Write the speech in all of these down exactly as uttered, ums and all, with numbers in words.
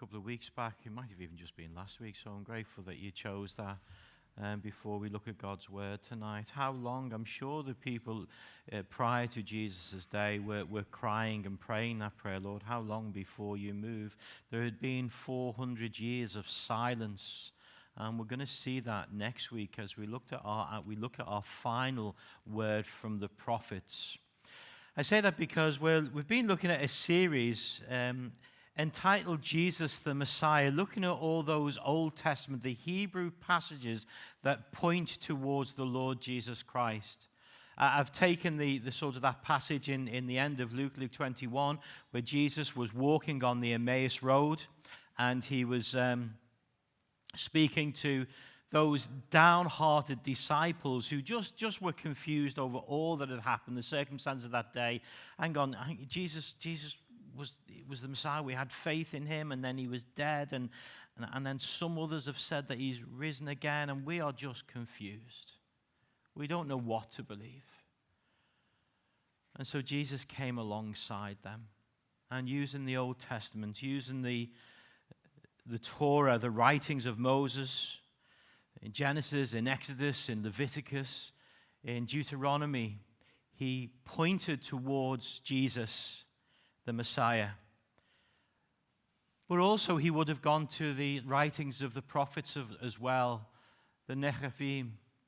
couple of weeks back. It might have even just been last week, so I'm grateful that you chose that um, before we look at God's word tonight. How long? I'm sure the people uh, prior to Jesus' day were, were crying and praying that prayer, Lord, how long before you move? There had been four hundred years of silence. And we're going to see that next week as we looked at our we look at our final word from the prophets. I say that because we're, we've been looking at a series um, entitled Jesus the Messiah, looking at all those Old Testament, the Hebrew passages that point towards the Lord Jesus Christ. Uh, I've taken the, the sort of that passage in, in the end of Luke, Luke twenty-one, where Jesus was walking on the Emmaus Road, and he was Um, speaking to those downhearted disciples who just, just were confused over all that had happened, the circumstances of that day, and gone, Jesus, Jesus was, was the Messiah. We had faith in him, and then he was dead, and, and, and then some others have said that he's risen again, and we are just confused. We don't know what to believe. And so Jesus came alongside them, and using the Old Testament, using the the Torah, the writings of Moses, in Genesis, in Exodus, in Leviticus, in Deuteronomy, he pointed towards Jesus, the Messiah. But also he would have gone to the writings of the prophets of, as well, the Nephim.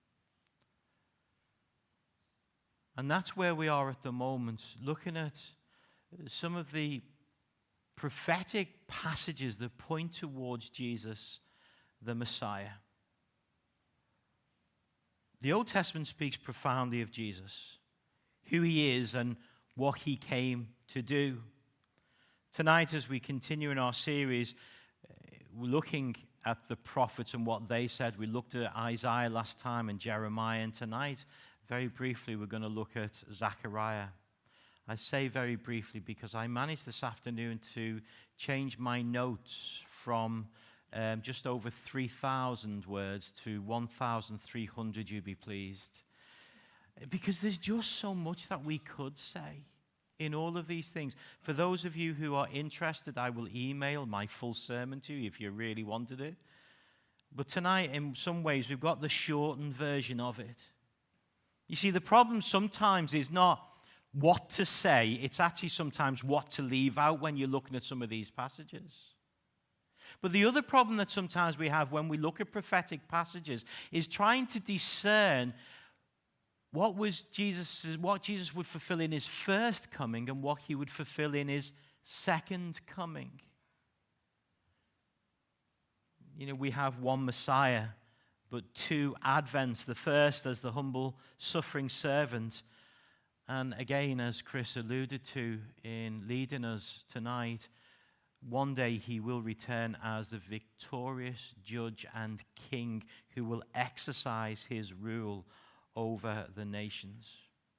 And that's where we are at the moment, looking at some of the prophetic passages that point towards Jesus, the Messiah. The Old Testament speaks profoundly of Jesus, who he is and what he came to do. Tonight, as we continue in our series, we're looking at the prophets and what they said. We looked at Isaiah last time and Jeremiah, and tonight, very briefly, we're going to look at Zechariah. I say very briefly because I managed this afternoon to change my notes from um, just over three thousand words to one thousand three hundred, you be pleased. Because there's just so much that we could say in all of these things. For those of you who are interested, I will email my full sermon to you if you really wanted it. But tonight, in some ways, we've got the shortened version of it. You see, the problem sometimes is not what to say, it's actually sometimes what to leave out when you're looking at some of these passages. But the other problem that sometimes we have when we look at prophetic passages is trying to discern what was Jesus, what Jesus would fulfill in his first coming and what he would fulfill in his second coming. You know, we have one Messiah, but two Advents. The first as the humble, suffering servant. And again, as Chris alluded to in leading us tonight, one day he will return as the victorious judge and king who will exercise his rule over the nations.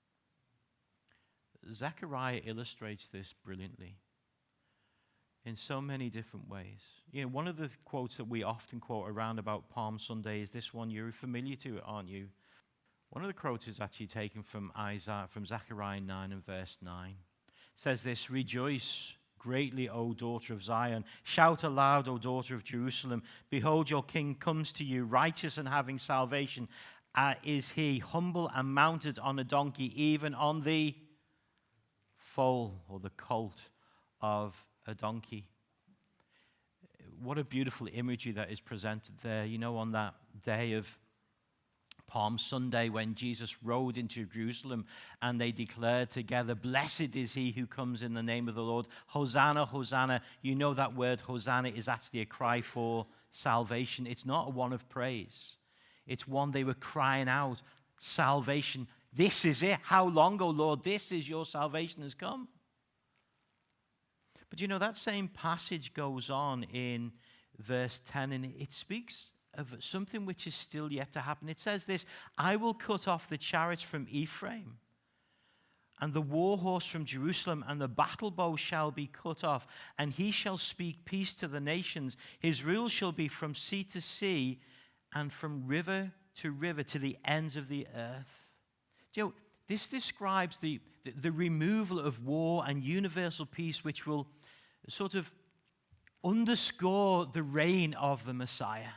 Zechariah illustrates this brilliantly in so many different ways. You know, one of the quotes that we often quote around about Palm Sunday is this one. You're familiar to it, aren't you? One of the quotes is actually taken from Isaiah, from Zechariah nine and verse nine. It says this, "Rejoice greatly, O daughter of Zion. Shout aloud, O daughter of Jerusalem. Behold, your king comes to you, righteous and having salvation. Uh, is he humble and mounted on a donkey, even on the foal or the colt of a donkey." What a beautiful imagery that is presented there. You know, on that day of Palm Sunday, when Jesus rode into Jerusalem and they declared together, "Blessed is he who comes in the name of the Lord. Hosanna, Hosanna." You know that word Hosanna is actually a cry for salvation. It's not a one of praise. It's one they were crying out, salvation. This is it. How long, O Lord? This is your salvation has come. But you know, that same passage goes on in verse ten, and it speaks of something which is still yet to happen. It says this, "I will cut off the chariots from Ephraim, and the war horse from Jerusalem, and the battle bow shall be cut off, and he shall speak peace to the nations. His rule shall be from sea to sea, and from river to river, to the ends of the earth." Do you know, this describes the, the, the removal of war and universal peace, which will sort of underscore the reign of the Messiah.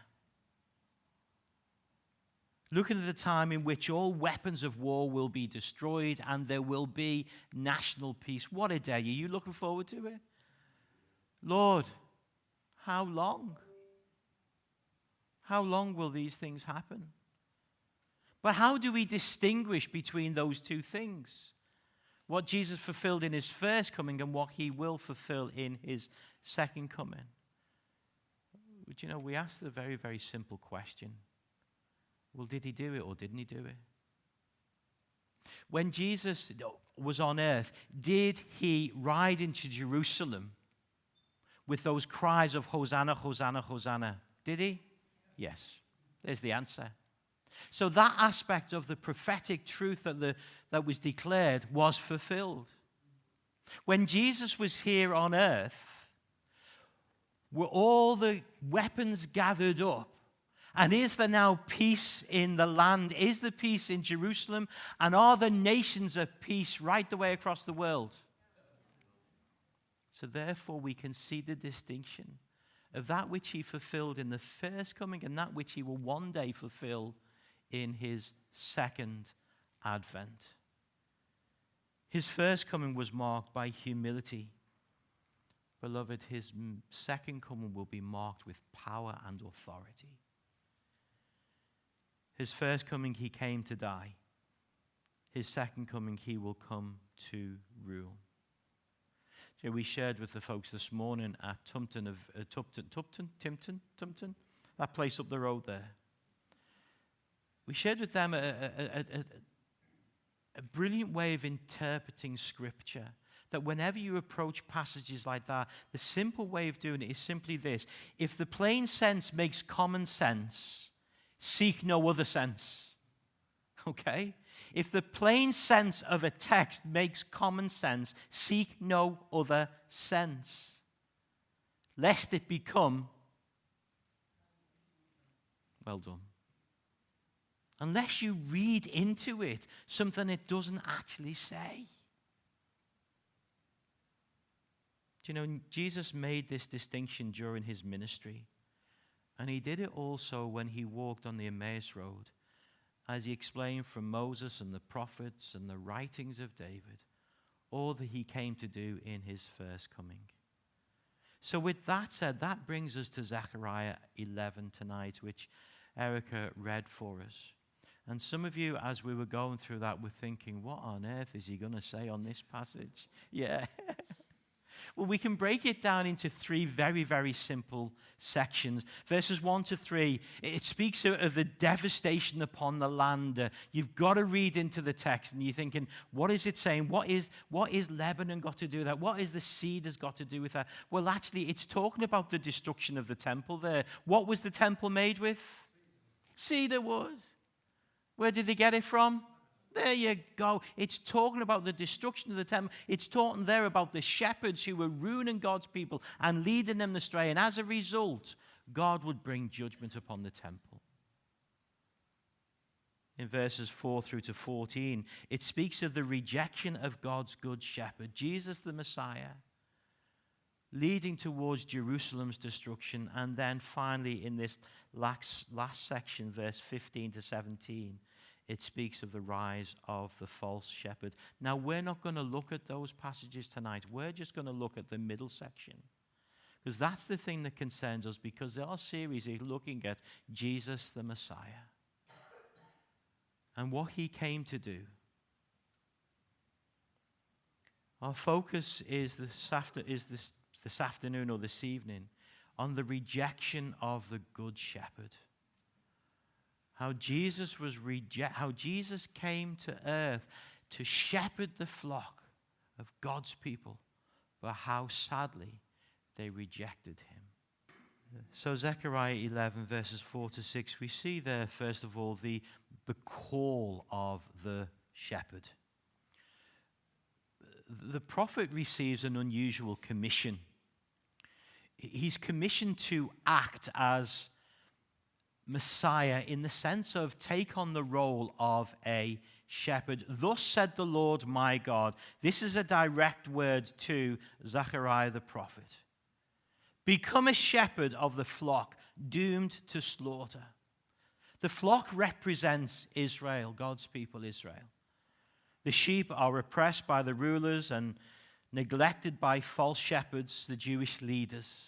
Looking at the time in which all weapons of war will be destroyed and there will be national peace. What a day. Are you looking forward to it? Lord, how long? How long will these things happen? But how do we distinguish between those two things? What Jesus fulfilled in his first coming and what he will fulfill in his second coming. But you know, we ask the very, very simple question. Well, did he do it or didn't he do it? When Jesus was on earth, did he ride into Jerusalem with those cries of Hosanna, Hosanna, Hosanna? Did he? Yes. There's the answer. So that aspect of the prophetic truth that, the, that was declared was fulfilled. When Jesus was here on earth, were all the weapons gathered up? And is there now peace in the land? Is there peace in Jerusalem? And are the nations at peace right the way across the world? So therefore we can see the distinction of that which he fulfilled in the first coming and that which he will one day fulfill in his second advent. His first coming was marked by humility. Beloved, his second coming will be marked with power and authority. His first coming, he came to die. His second coming, he will come to rule. So we shared with the folks this morning at Tumpton of uh, Tupton, Tupton, Timpton, Tumpton, that place up the road there. We shared with them a, a, a, a, a brilliant way of interpreting Scripture. That whenever you approach passages like that, the simple way of doing it is simply this. If the plain sense makes common sense, seek no other sense. Okay? If the plain sense of a text makes common sense, seek no other sense, lest it become, well done. Unless you read into it something it doesn't actually say. Do you know, Jesus made this distinction during his ministry. And he did it also when he walked on the Emmaus Road, as he explained from Moses and the prophets and the writings of David, all that he came to do in his first coming. So with that said, that brings us to Zechariah eleven tonight, which Erica read for us. And some of you, as we were going through that, were thinking, what on earth is he going to say on this passage? Yeah. Well, we can break it down into three very, very simple sections. Verses one to three, it speaks of the devastation upon the land. Uh, you've got to read into the text, and you're thinking, what is it saying? What is, what is Lebanon got to do with that? What is the cedars got to do with that? Well, actually, it's talking about the destruction of the temple there. What was the temple made with? Cedar wood. Where did they get it from? There you go. It's talking about the destruction of the temple. It's talking there about the shepherds who were ruining God's people and leading them astray. And as a result, God would bring judgment upon the temple. In verses four through to fourteen, it speaks of the rejection of God's good shepherd, Jesus the Messiah, leading towards Jerusalem's destruction. And then finally in this last, last section, verse fifteen to seventeen, it speaks of the rise of the false shepherd. Now, we're not going to look at those passages tonight. We're just going to look at the middle section. Because that's the thing that concerns us, because our series is looking at Jesus the Messiah and what he came to do. Our focus is this, after, is this, this afternoon or this evening on the rejection of the good shepherd. How Jesus was reject, how Jesus came to earth to shepherd the flock of God's people, but how sadly they rejected him. So Zechariah eleven, verses four to six, we see there, first of all, the, the call of the shepherd. The prophet receives an unusual commission. He's commissioned to act as Messiah in the sense of take on the role of a shepherd. Thus said the Lord my God. This is a direct word to Zechariah the prophet. Become a shepherd of the flock, doomed to slaughter. The flock represents Israel, God's people, Israel. The sheep are oppressed by the rulers and neglected by false shepherds, the Jewish leaders.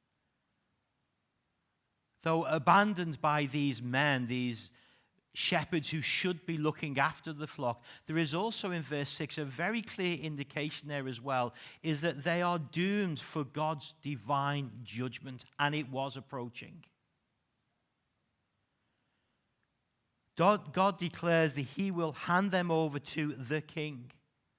Though abandoned by these men, these shepherds who should be looking after the flock, there is also in verse six a very clear indication there as well, is that they are doomed for God's divine judgment, and it was approaching. God, God declares that he will hand them over to the king.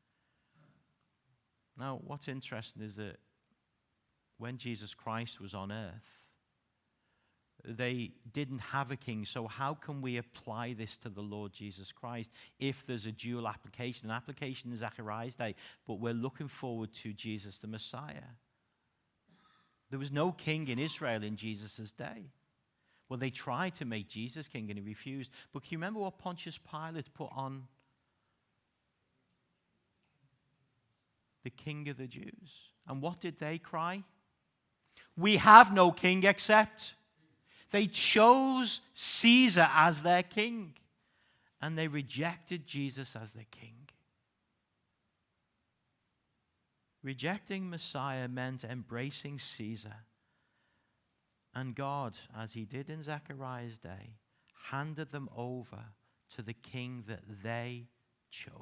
Now, what's interesting is that when Jesus Christ was on earth, they didn't have a king. So how can we apply this to the Lord Jesus Christ if there's a dual application? An application in Zechariah's day, but we're looking forward to Jesus the Messiah. There was no king in Israel in Jesus' day. Well, they tried to make Jesus king and he refused. But can you remember what Pontius Pilate put on the King of the Jews? And what did they cry? We have no king except. They chose Caesar as their king. And they rejected Jesus as their king. Rejecting Messiah meant embracing Caesar. And God, as he did in Zechariah's day, handed them over to the king that they chose.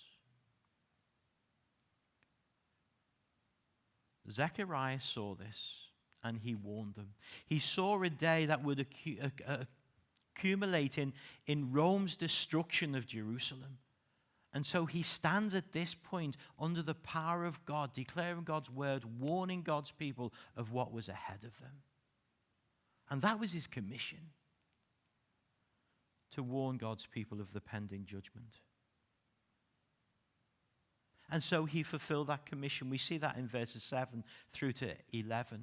Zechariah saw this, and he warned them. He saw a day that would accu- uh, accumulate in, in Rome's destruction of Jerusalem. And so he stands at this point under the power of God, declaring God's word, warning God's people of what was ahead of them. And that was his commission, to warn God's people of the pending judgment. And so he fulfilled that commission. We see that in verses seven through to eleven.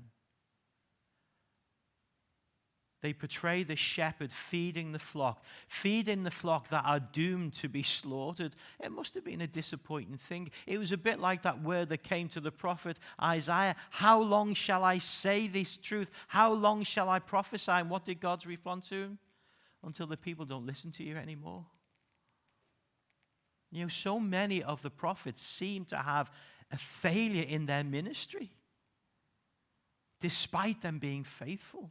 They portray the shepherd feeding the flock, feeding the flock that are doomed to be slaughtered. It must have been a disappointing thing. It was a bit like that word that came to the prophet Isaiah. How long shall I say this truth? How long shall I prophesy? And what did God respond to him? Until the people don't listen to you anymore. You know, so many of the prophets seem to have a failure in their ministry, despite them being faithful.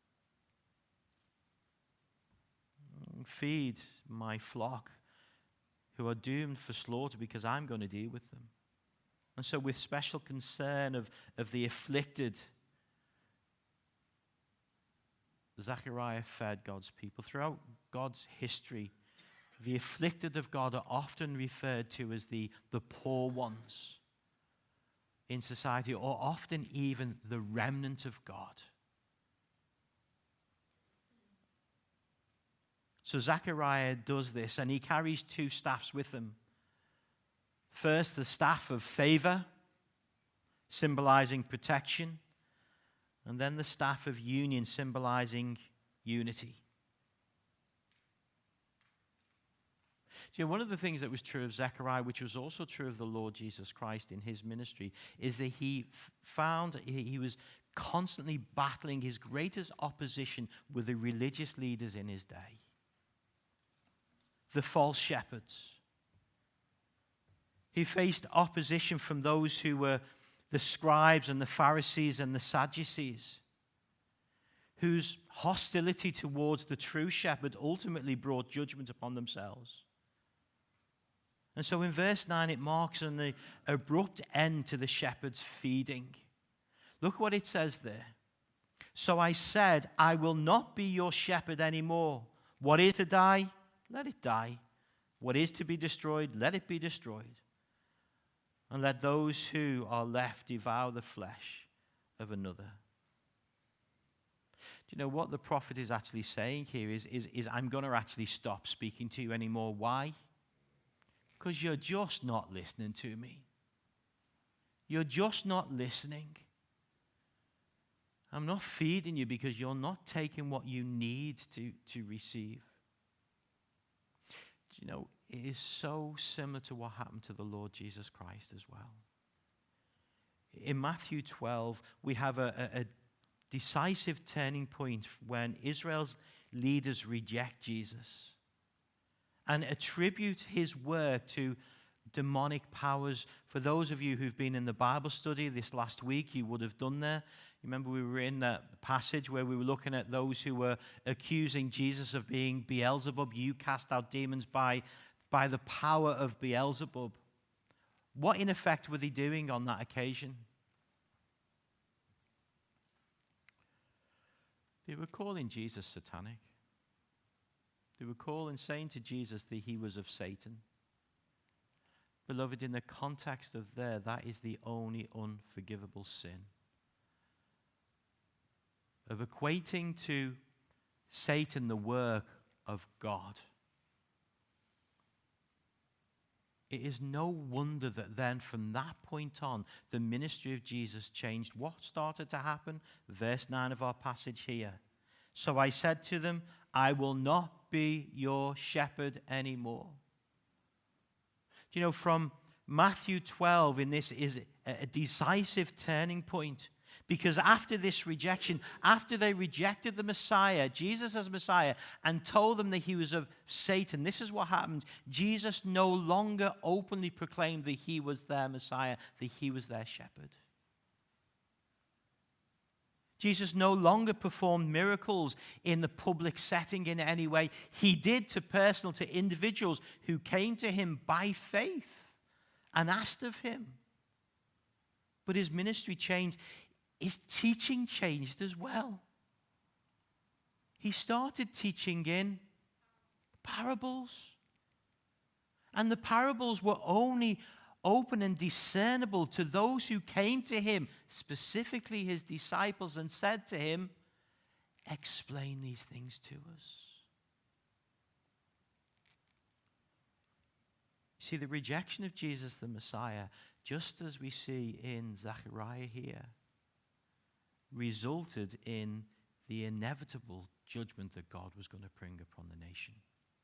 Feed my flock who are doomed for slaughter because I'm going to deal with them. And so with special concern of, of the afflicted, Zechariah fed God's people. Throughout God's history, the afflicted of God are often referred to as the, the poor ones in society, or often even the remnant of God. So Zechariah does this, and he carries two staffs with him. First, the staff of favor, symbolizing protection, and then the staff of union, symbolizing unity. You know, one of the things that was true of Zechariah, which was also true of the Lord Jesus Christ in his ministry, is that he f- found he, he was constantly battling his greatest opposition with the religious leaders in his day. The false shepherds. He faced opposition from those who were the scribes and the Pharisees and the Sadducees, whose hostility towards the true shepherd ultimately brought judgment upon themselves. And so in verse nine, it marks an abrupt end to the shepherd's feeding. Look what it says there. So I said, I will not be your shepherd anymore. What is to die? Let it die. What is to be destroyed, let it be destroyed. And let those who are left devour the flesh of another. Do you know what the prophet is actually saying here is, is, is I'm going to actually stop speaking to you anymore. Why? Because you're just not listening to me. You're just not listening. I'm not feeding you because you're not taking what you need to, to receive. You know, it is so similar to what happened to the Lord Jesus Christ as well. In Matthew twelve, we have a, a, a decisive turning point when Israel's leaders reject Jesus and attribute his work to demonic powers. For those of you who've been in the Bible study this last week, you would have done there. You remember we were in that passage where we were looking at those who were accusing Jesus of being Beelzebub. You cast out demons by, by the power of Beelzebub. What in effect were they doing on that occasion? They were calling Jesus satanic. They were calling, saying to Jesus that he was of Satan. Beloved, in the context of there, that is the only unforgivable sin. Of equating to Satan the work of God. It is no wonder that then from that point on, the ministry of Jesus changed. What started to happen? Verse nine of our passage here. So I said to them, I will not be your shepherd anymore. Do you know, from Matthew twelve, in this is a decisive turning point. Because after this rejection, after they rejected the Messiah, Jesus as Messiah, and told them that he was of Satan, this is what happened. Jesus no longer openly proclaimed that he was their Messiah, that he was their shepherd. Jesus no longer performed miracles in the public setting in any way. He did to personal, to individuals who came to him by faith and asked of him. But his ministry changed. His teaching changed as well. He started teaching in parables. And the parables were only open and discernible to those who came to him, specifically his disciples, and said to him, explain these things to us. See, the rejection of Jesus the Messiah, just as we see in Zechariah here, resulted in the inevitable judgment that God was going to bring upon the nation.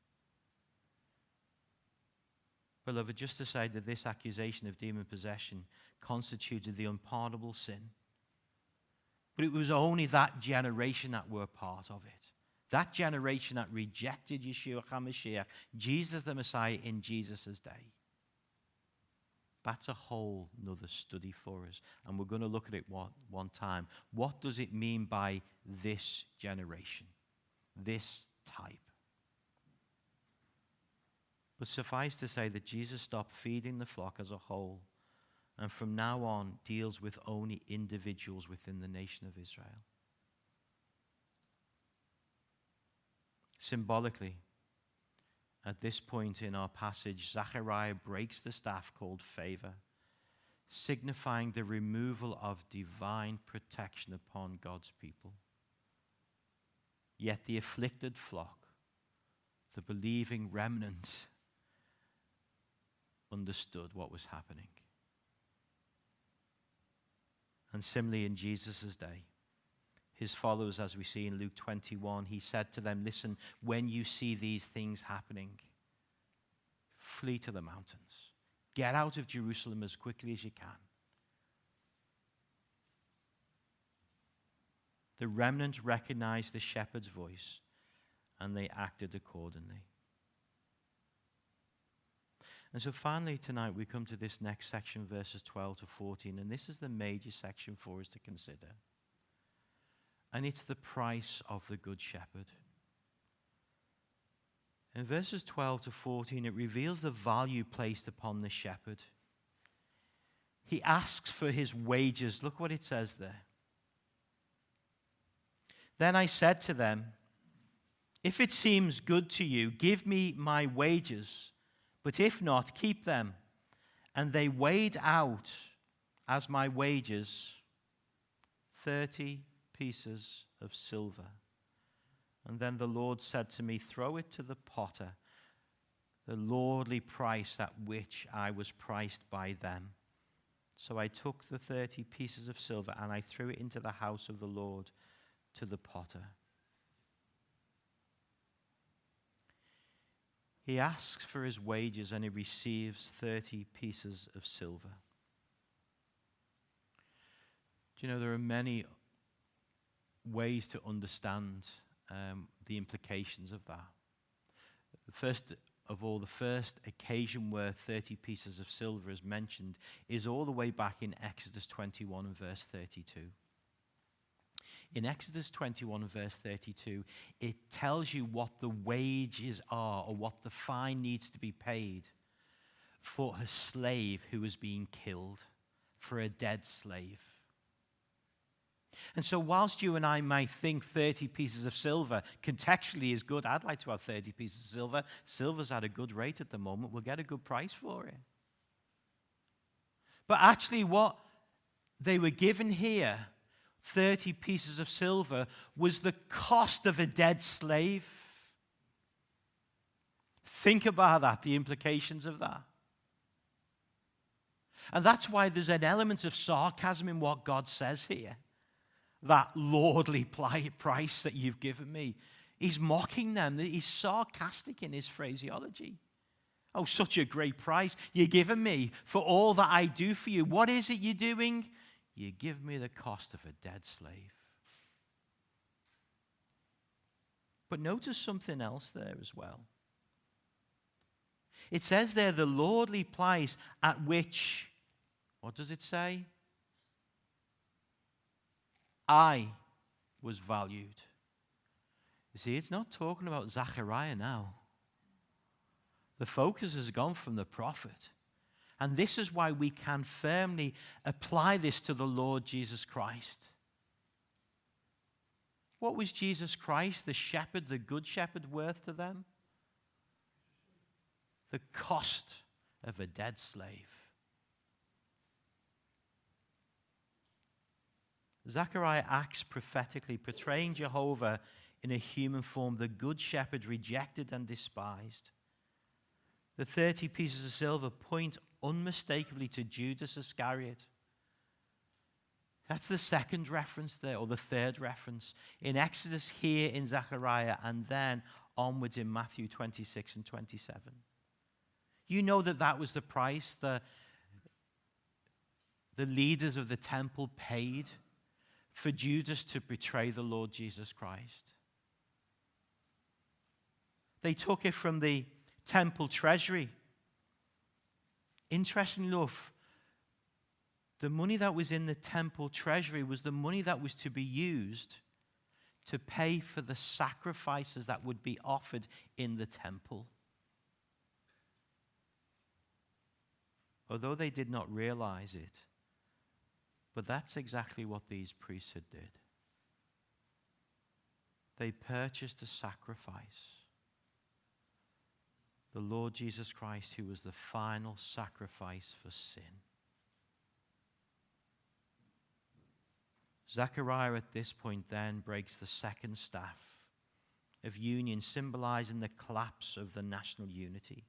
Beloved, just to say that this accusation of demon possession constituted the unpardonable sin, but it was only that generation that were part of it. That generation that rejected Yeshua HaMashiach, Jesus the Messiah, in Jesus' day. That's a whole nother study for us. And we're going to look at it one, one time. What does it mean by this generation? This type? But suffice to say that Jesus stopped feeding the flock as a whole, and from now on deals with only individuals within the nation of Israel. Symbolically, at this point in our passage, Zechariah breaks the staff called favor, signifying the removal of divine protection upon God's people. Yet the afflicted flock, the believing remnant, understood what was happening. And similarly in Jesus' day, his followers, as we see in Luke twenty-one, he said to them, listen, when you see these things happening, flee to the mountains. Get out of Jerusalem as quickly as you can. The remnant recognized the shepherd's voice, and they acted accordingly. And so finally tonight we come to this next section, verses twelve to fourteen, and this is the major section for us to consider. And it's the price of the Good Shepherd. In verses twelve to fourteen, it reveals the value placed upon the shepherd. He asks for his wages. Look what it says there. Then I said to them, if it seems good to you, give me my wages, but if not, keep them. And they weighed out as my wages thirty pieces of silver. And then the Lord said to me, throw it to the potter, the lordly price at which I was priced by them. So I took the thirty pieces of silver and I threw it into the house of the Lord to the potter. He asks for his wages and he receives thirty pieces of silver. Do you know there are many ways to understand um, the implications of that. First of all, the first occasion where thirty pieces of silver is mentioned is all the way back in Exodus twenty-one and verse thirty-two. In Exodus twenty-one and verse thirty-two, it tells you what the wages are, or what the fine needs to be paid for a slave who is being killed, for a dead slave. And so whilst you and I might think thirty pieces of silver contextually is good, I'd like to have thirty pieces of silver. Silver's at a good rate at the moment. We'll get a good price for it. But actually what they were given here, thirty pieces of silver, was the cost of a dead slave. Think about that, the implications of that. And that's why there's an element of sarcasm in what God says here. That lordly price that you've given me. He's mocking them. He's sarcastic in his phraseology. Oh, such a great price you're giving me for all that I do for you. What is it you're doing? You give me the cost of a dead slave. But notice something else there as well. It says there, the lordly price at which, what does it say? I was valued. You see, it's not talking about Zechariah now. The focus has gone from the prophet. And this is why we can firmly apply this to the Lord Jesus Christ. What was Jesus Christ, the shepherd, the good shepherd, worth to them? The cost of a dead slave. Zechariah acts prophetically, portraying Jehovah in a human form, the good shepherd rejected and despised. The thirty pieces of silver point unmistakably to Judas Iscariot. That's the second reference there, or the third reference. In Exodus, here in Zechariah, and then onwards in Matthew twenty-six and twenty-seven. You know that that was the price the, the leaders of the temple paid for Judas to betray the Lord Jesus Christ. They took it from the temple treasury. Interestingly enough, the money that was in the temple treasury was the money that was to be used to pay for the sacrifices that would be offered in the temple. Although they did not realize it, but that's exactly what these priesthood did. They purchased a sacrifice. The Lord Jesus Christ, who was the final sacrifice for sin. Zechariah at this point then breaks the second staff of union, symbolizing the collapse of the national unity.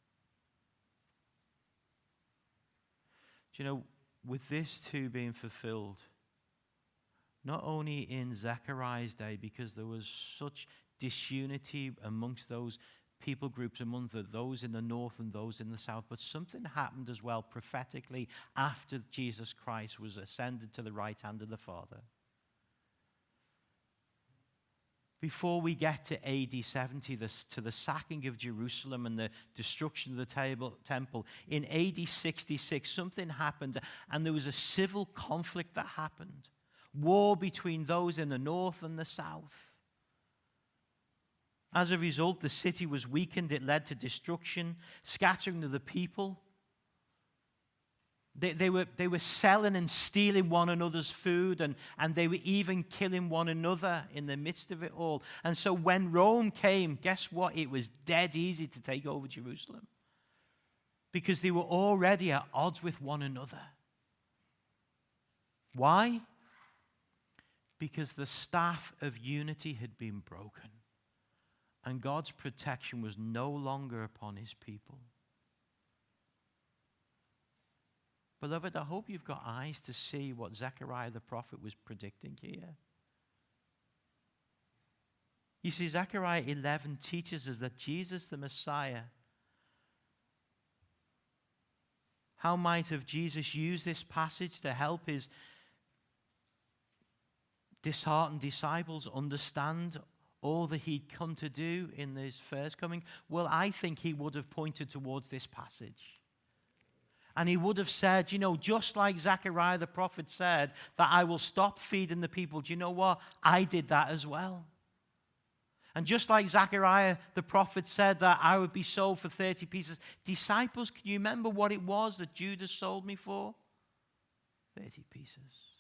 Do you know, with this too being fulfilled, not only in Zechariah's day, because there was such disunity amongst those people groups, among the, those in the north and those in the south, but something happened as well prophetically after Jesus Christ was ascended to the right hand of the Father. Before we get to A D seventy, this, to the sacking of Jerusalem and the destruction of the table, temple, in A D sixty-six, something happened, and there was a civil conflict that happened. War between those in the north and the south. As a result, the city was weakened. It led to destruction, scattering of the people. They, they, were, they were selling and stealing one another's food, and, and they were even killing one another in the midst of it all. And so when Rome came, guess what? It was dead easy to take over Jerusalem, because they were already at odds with one another. Why? Because the staff of unity had been broken, and God's protection was no longer upon his people. Beloved, I hope you've got eyes to see what Zechariah the prophet was predicting here. You see, Zechariah eleven teaches us that Jesus the Messiah, how might have Jesus used this passage to help his disheartened disciples understand all that he'd come to do in his first coming? Well, I think he would have pointed towards this passage. And he would have said, you know, just like Zechariah the prophet said, that I will stop feeding the people. Do you know what? I did that as well. And just like Zechariah the prophet said that I would be sold for thirty pieces, disciples, can you remember what it was that Judas sold me for? thirty pieces.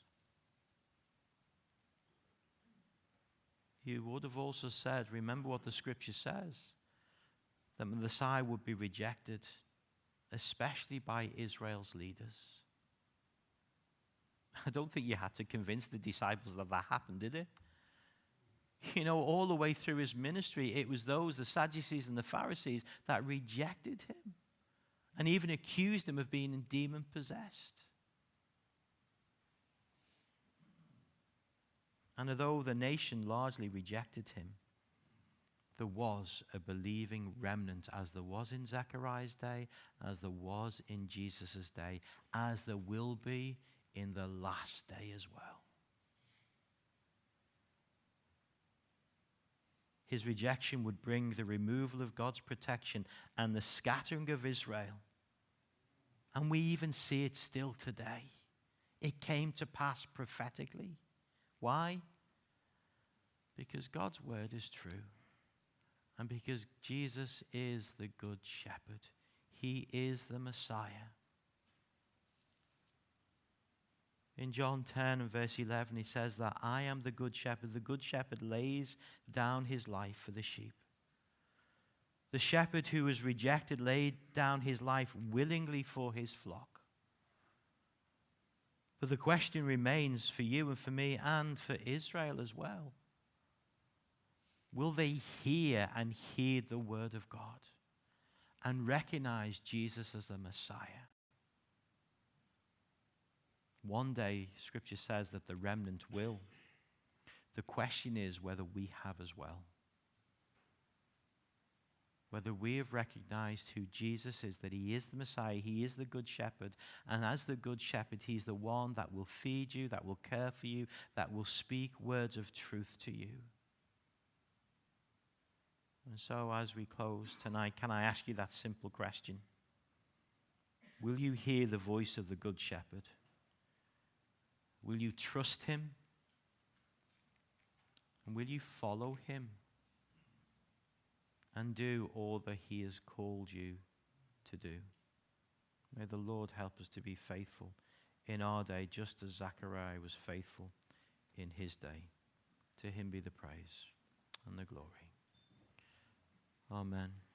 You would have also said, remember what the scripture says, that the Messiah would be rejected, especially by Israel's leaders. I don't think you had to convince the disciples that that happened, did it? You know, all the way through his ministry, it was those, the Sadducees and the Pharisees, that rejected him and even accused him of being demon-possessed. And although the nation largely rejected him, there was a believing remnant, as there was in Zechariah's day, as there was in Jesus' day, as there will be in the last day as well. His rejection would bring the removal of God's protection and the scattering of Israel. And we even see it still today. It came to pass prophetically. Why? Because God's word is true. And because Jesus is the good shepherd. He is the Messiah. In John ten and verse eleven, he says that I am the good shepherd. The good shepherd lays down his life for the sheep. The shepherd who was rejected laid down his life willingly for his flock. But the question remains for you and for me and for Israel as well. Will they hear and heed the word of God and recognize Jesus as the Messiah? One day, Scripture says that the remnant will. The question is whether we have as well. Whether we have recognized who Jesus is, that he is the Messiah, he is the good shepherd, and as the good shepherd, he's the one that will feed you, that will care for you, that will speak words of truth to you. And so as we close tonight, can I ask you that simple question? Will you hear the voice of the good shepherd? Will you trust him? And will you follow him? And do all that he has called you to do. May the Lord help us to be faithful in our day, just as Zechariah was faithful in his day. To him be the praise and the glory. Amen.